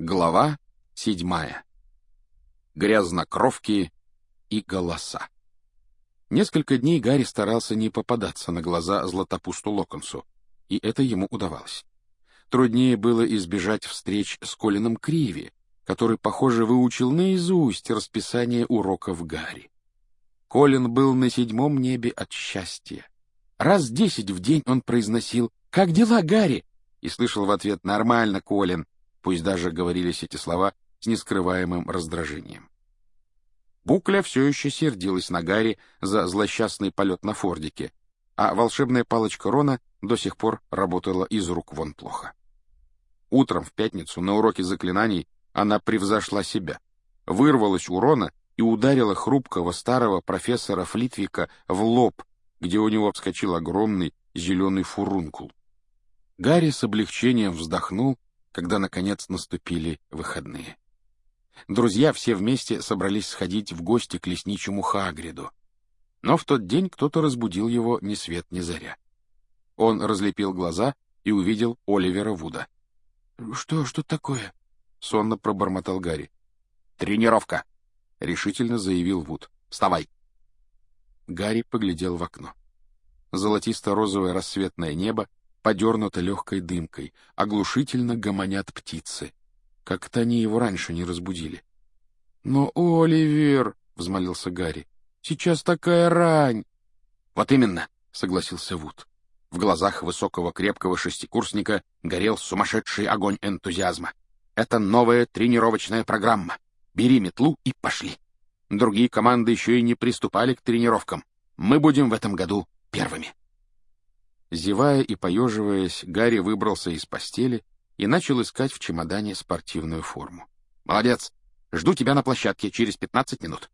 Глава 7. Грязнокровки и голоса. Несколько дней Гарри старался не попадаться на глаза Златопусту Локонсу, и это ему удавалось. Труднее было избежать встреч с Колином Криви, который, похоже, выучил наизусть расписание уроков Гарри. Колин был на 7-м небе от счастья. Раз 10 в день он произносил «Как дела, Гарри?» и слышал в ответ «Нормально, Колин», пусть даже говорились эти слова с нескрываемым раздражением. Букля все еще сердилась на Гарри за злосчастный полет на Фордике, а волшебная палочка Рона до сих пор работала из рук вон плохо. Утром в пятницу на уроке заклинаний она превзошла себя, вырвалась у Рона и ударила хрупкого старого профессора Флитвика в лоб, где у него вскочил огромный зеленый фурункул. Гарри с облегчением вздохнул, когда, наконец, наступили выходные. Друзья все вместе собрались сходить в гости к лесничему Хагриду. Но в тот день кто-то разбудил его ни свет ни заря. Он разлепил глаза и увидел Оливера Вуда. Что такое?» — сонно пробормотал Гарри. «Тренировка!» — решительно заявил Вуд. «Вставай!» Гарри поглядел в окно. Золотисто-розовое рассветное небо подернуто легкой дымкой, оглушительно гомонят птицы. Как-то они его раньше не разбудили. «Но, Оливер!» — взмолился Гарри. «Сейчас такая рань!» «Вот именно!» — согласился Вуд. В глазах высокого крепкого шестикурсника горел сумасшедший огонь энтузиазма. «Это новая тренировочная программа. Бери метлу и пошли. Другие команды еще и не приступали к тренировкам. Мы будем в этом году первыми». Зевая и поеживаясь, Гарри выбрался из постели и начал искать в чемодане спортивную форму. «Молодец! Жду тебя на площадке через 15 минут».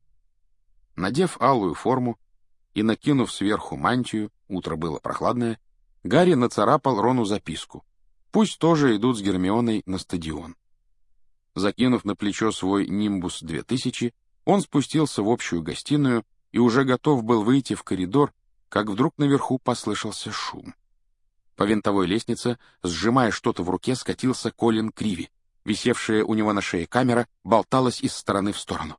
Надев алую форму и накинув сверху мантию, утро было прохладное, Гарри нацарапал Рону записку. Пусть тоже идут с Гермионой на стадион. Закинув на плечо свой Нимбус 2000, он спустился в общую гостиную и уже готов был выйти в коридор, как вдруг наверху послышался шум. По винтовой лестнице, сжимая что-то в руке, скатился Колин Криви. Висевшая у него на шее камера болталась из стороны в сторону.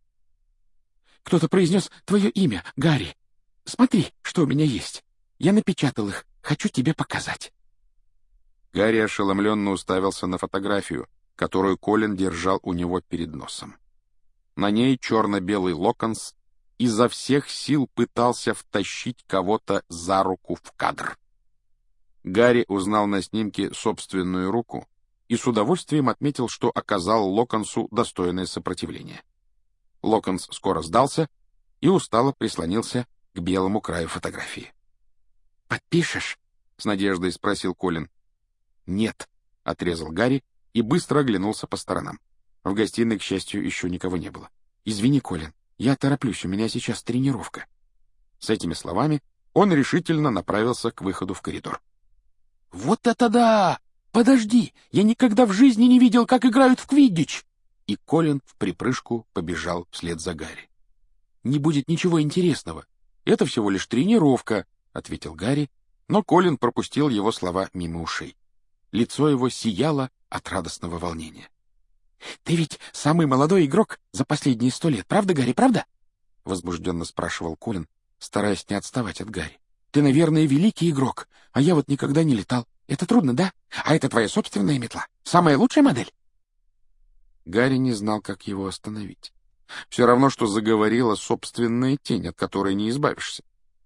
«Кто-то произнес твое имя, Гарри. Смотри, что у меня есть. Я напечатал их. Хочу тебе показать». Гарри ошеломленно уставился на фотографию, которую Колин держал у него перед носом. На ней черно-белый Локонс изо всех сил пытался втащить кого-то за руку в кадр. Гарри узнал на снимке собственную руку и с удовольствием отметил, что оказал Локонсу достойное сопротивление. Локонс скоро сдался и устало прислонился к белому краю фотографии. «Подпишешь?» — с надеждой спросил Колин. «Нет», — отрезал Гарри и быстро оглянулся по сторонам. В гостиной, к счастью, еще никого не было. «Извини, Колин, я тороплюсь, у меня сейчас тренировка». С этими словами он решительно направился к выходу в коридор. «Вот это да! Подожди, я никогда в жизни не видел, как играют в квиддич!» И Колин вприпрыжку побежал вслед за Гарри. «Не будет ничего интересного. Это всего лишь тренировка», — ответил Гарри, но Колин пропустил его слова мимо ушей. Лицо его сияло от радостного волнения. «Ты ведь самый молодой игрок за последние 100 лет, правда, Гарри, правда?» — возбужденно спрашивал Колин, стараясь не отставать от Гарри. «Ты, наверное, великий игрок, а я вот никогда не летал. Это трудно, да? А это твоя собственная метла? Самая лучшая модель?» Гарри не знал, как его остановить. Все равно, что заговорила собственная тень, от которой не избавишься.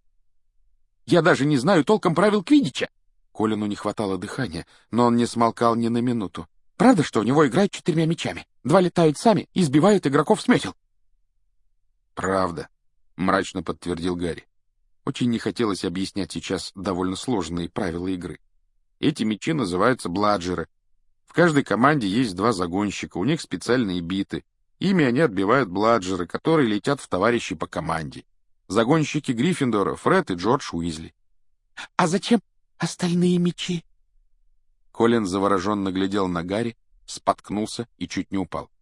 «Я даже не знаю толком правил квиддича!» Колину не хватало дыхания, но он не смолкал ни на минуту. «Правда, что у него играют 4 мячами? 2 летают сами и сбивают игроков с метел?» «Правда», — мрачно подтвердил Гарри. Очень не хотелось объяснять сейчас довольно сложные правила игры. Эти мячи называются бладжеры. В каждой команде есть 2 загонщика, у них специальные биты. Ими они отбивают бладжеры, которые летят в товарищей по команде. Загонщики Гриффиндора — Фред и Джордж Уизли. «А зачем остальные мячи?» Колин завороженно глядел на Гарри, споткнулся и чуть не упал.